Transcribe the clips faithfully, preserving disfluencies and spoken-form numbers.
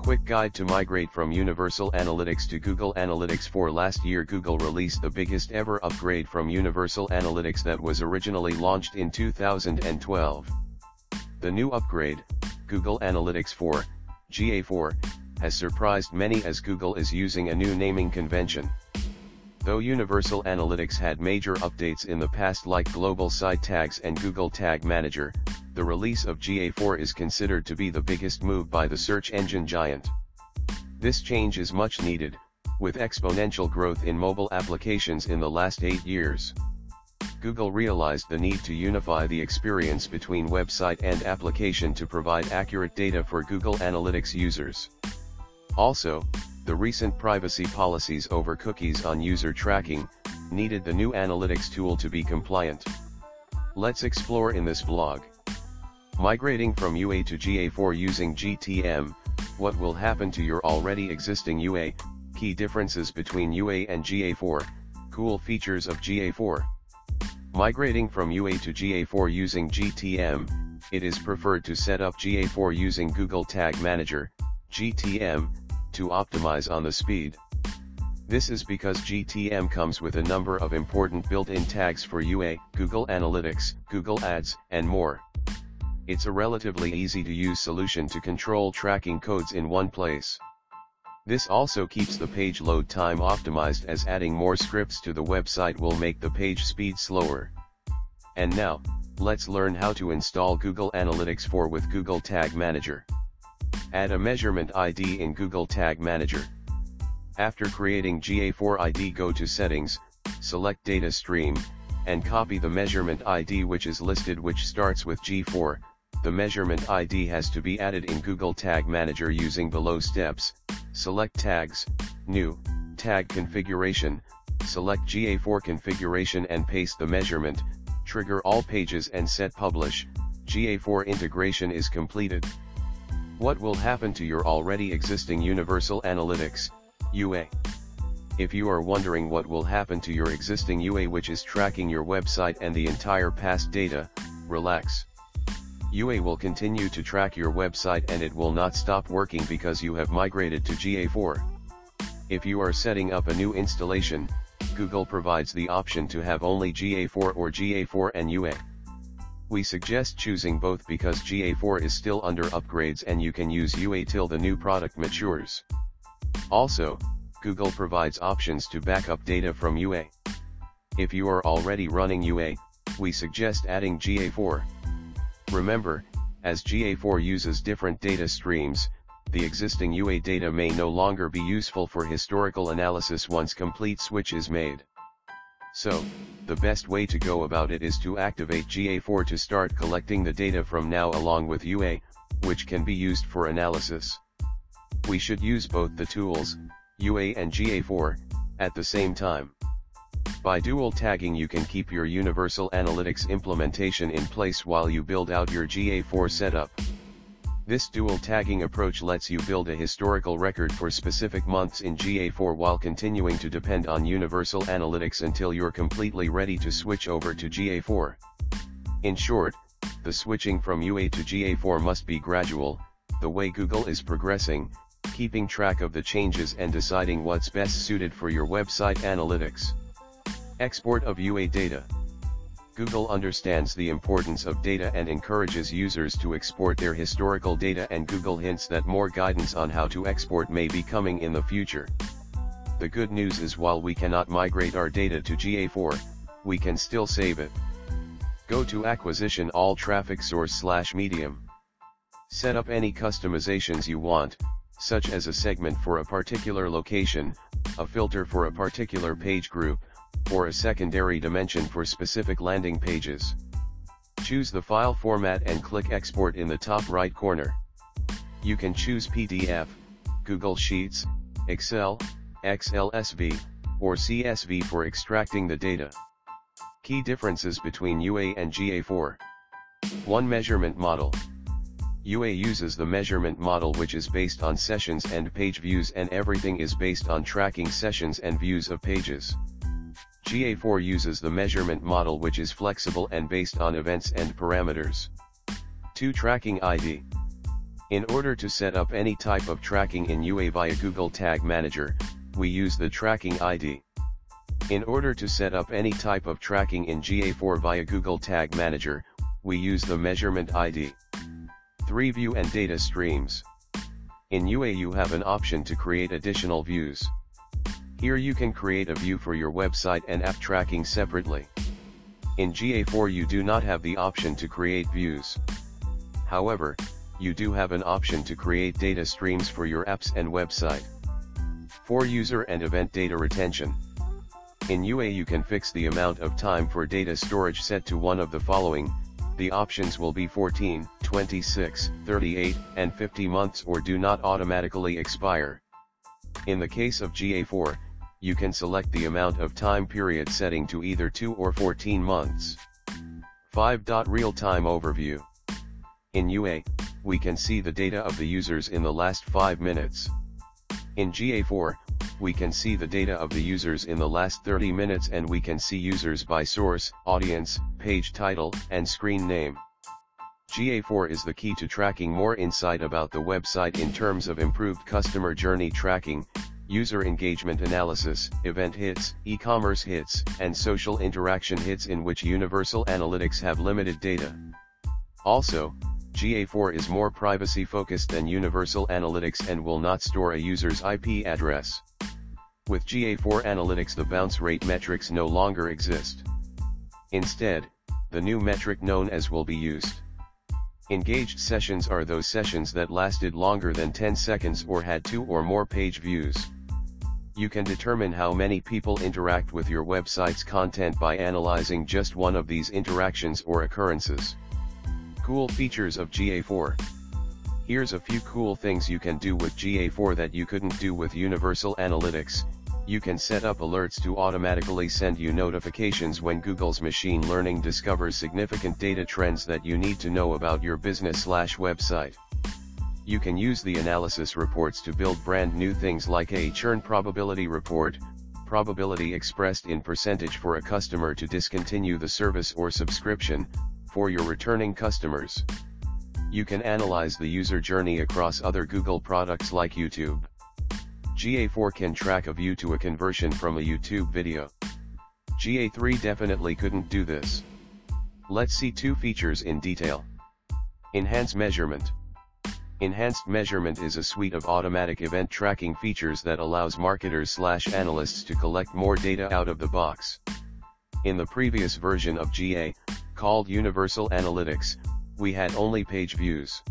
Quick guide to migrate from Universal Analytics to Google Analytics four. Last year Google released the biggest ever upgrade from Universal Analytics that was originally launched in two thousand twelve. The new upgrade, Google Analytics four, G A four, has surprised many as Google is using a new naming convention. Though Universal Analytics had major updates in the past like Global Site Tags and Google Tag Manager, the release of G A four is considered to be the biggest move by the search engine giant. This change is much needed, with exponential growth in mobile applications in the last eight years. Google realized the need to unify the experience between website and application to provide accurate data for Google Analytics users. Also, the recent privacy policies over cookies on user tracking needed the new analytics tool to be compliant. Let's explore in this blog. Migrating from U A to G A four using G T M, what will happen to your already existing U A, key differences between U A and G A four, cool features of G A four. Migrating from U A to G A four using G T M, it is preferred to set up G A four using Google Tag Manager, G T M, to optimize on the speed. This is because G T M comes with a number of important built-in tags for U A, Google Analytics, Google Ads, and more. It's a relatively easy-to-use solution to control tracking codes in one place. This also keeps the page load time optimized, as adding more scripts to the website will make the page speed slower. And now, let's learn how to install Google Analytics four with Google Tag Manager. Add a measurement I D in Google Tag Manager. After creating G A four I D, go to Settings, select Data Stream, and copy the measurement I D which is listed, which starts with G four. The measurement I D has to be added in Google Tag Manager using below steps. Select Tags, New, Tag Configuration, select G A four configuration and paste the measurement, trigger all pages and set Publish. G A four integration is completed. What will happen to your already existing Universal Analytics, U A? If you are wondering what will happen to your existing U A which is tracking your website and the entire past data, relax. U A will continue to track your website and it will not stop working because you have migrated to G A four. If you are setting up a new installation, Google provides the option to have only G A four or G A four and U A. We suggest choosing both because G A four is still under upgrades and you can use U A till the new product matures. Also, Google provides options to backup data from U A. If you are already running U A, we suggest adding G A four. Remember, as G A four uses different data streams, the existing U A data may no longer be useful for historical analysis once complete switch is made. So, the best way to go about it is to activate G A four to start collecting the data from now along with U A, which can be used for analysis. We should use both the tools, U A and G A four, at the same time. By dual tagging you can keep your Universal Analytics implementation in place while you build out your G A four setup. This dual tagging approach lets you build a historical record for specific months in G A four while continuing to depend on Universal Analytics until you're completely ready to switch over to G A four. In short, the switching from U A to G A four must be gradual, the way Google is progressing, keeping track of the changes and deciding what's best suited for your website analytics. Export of U A data. Google understands the importance of data and encourages users to export their historical data, and Google hints that more guidance on how to export may be coming in the future. The good news is while we cannot migrate our data to G A four, we can still save it. Go to Acquisition All Traffic Source slash Medium. Set up any customizations you want, such as a segment for a particular location, a filter for a particular page group, or a secondary dimension for specific landing pages. Choose the file format and click Export in the top right corner. You can choose P D F, Google Sheets, Excel, X L S V, or C S V for extracting the data. Key differences between U A and G A four. one Measurement model. U A uses the measurement model which is based on sessions and page views, and everything is based on tracking sessions and views of pages. G A four uses the measurement model which is flexible and based on events and parameters. two Tracking I D. In order to set up any type of tracking in U A via Google Tag Manager, we use the tracking I D. In order to set up any type of tracking in G A four via Google Tag Manager, we use the measurement I D. three View and data streams. In U A you have an option to create additional views. Here you can create a view for your website and app tracking separately. In G A four you do not have the option to create views. However, you do have an option to create data streams for your apps and website. For user and event data retention. In U A you can fix the amount of time for data storage set to one of the following. The options will be fourteen, twenty-six, thirty-eight, and fifty months or do not automatically expire. In the case of G A four, you can select the amount of time period setting to either two or fourteen months. five. Real-time overview. In U A, we can see the data of the users in the last five minutes. In G A four, we can see the data of the users in the last thirty minutes and we can see users by source, audience, page title, and screen name. G A four is the key to tracking more insight about the website in terms of improved customer journey tracking, user engagement analysis, event hits, e-commerce hits, and social interaction hits in which Universal Analytics have limited data. Also, G A four is more privacy-focused than Universal Analytics and will not store a user's I P address. With G A four Analytics the bounce rate metrics no longer exist. Instead, the new metric known as will be used. Engaged sessions are those sessions that lasted longer than ten seconds or had two or more page views. You can determine how many people interact with your website's content by analyzing just one of these interactions or occurrences. Cool features of G A four. Here's a few cool things you can do with G A four that you couldn't do with Universal Analytics. You can set up alerts to automatically send you notifications when Google's machine learning discovers significant data trends that you need to know about your business/website. You can use the analysis reports to build brand new things like a churn probability report, probability expressed in percentage for a customer to discontinue the service or subscription, for your returning customers. You can analyze the user journey across other Google products like YouTube. G A four can track a view to a conversion from a YouTube video. G A three definitely couldn't do this. Let's see two features in detail. Enhanced measurement. Enhanced measurement is a suite of automatic event tracking features that allows marketers/analysts to collect more data out of the box. In the previous version of G A, called Universal Analytics, we had only page views.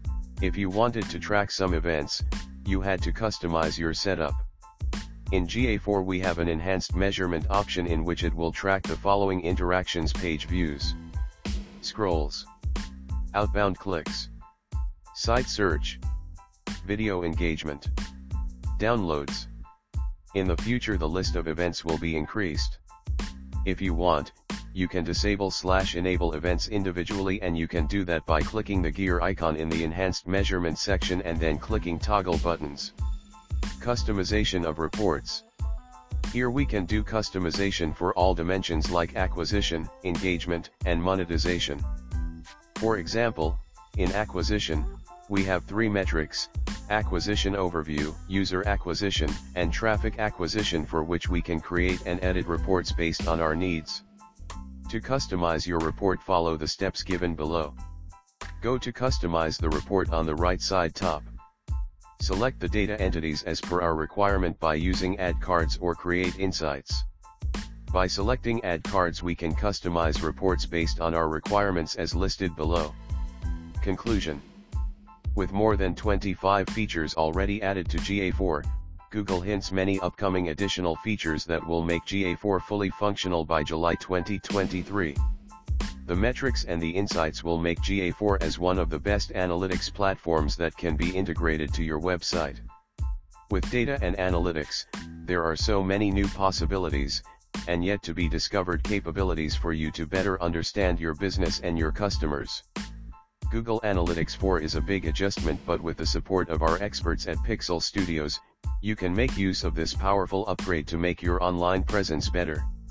If you wanted to track some events, you had to customize your setup. In G A four we have an enhanced measurement option in which it will track the following interactions: page views, scrolls, outbound clicks, site search, video engagement, downloads. In the future the list of events will be increased. If you want, you can disable slash enable events individually, and you can do that by clicking the gear icon in the enhanced measurement section and then clicking toggle buttons. Customization of reports. Here we can do customization for all dimensions like acquisition, engagement, and monetization. For example, in acquisition, we have three metrics: acquisition overview, user acquisition, and traffic acquisition, for which we can create and edit reports based on our needs. To customize your report, follow the steps given below. Go to customize the report on the right side top. Select the data entities as per our requirement by using add cards or create insights. By selecting add cards we can customize reports based on our requirements as listed below. Conclusion. With more than twenty-five features already added to G A four, Google hints many upcoming additional features that will make G A four fully functional by July twenty twenty-three. The metrics and the insights will make G A four as one of the best analytics platforms that can be integrated to your website. With data and analytics, there are so many new possibilities, and yet to be discovered capabilities for you to better understand your business and your customers. Google Analytics four is a big adjustment, but with the support of our experts at Pixel Studios, you can make use of this powerful upgrade to make your online presence better.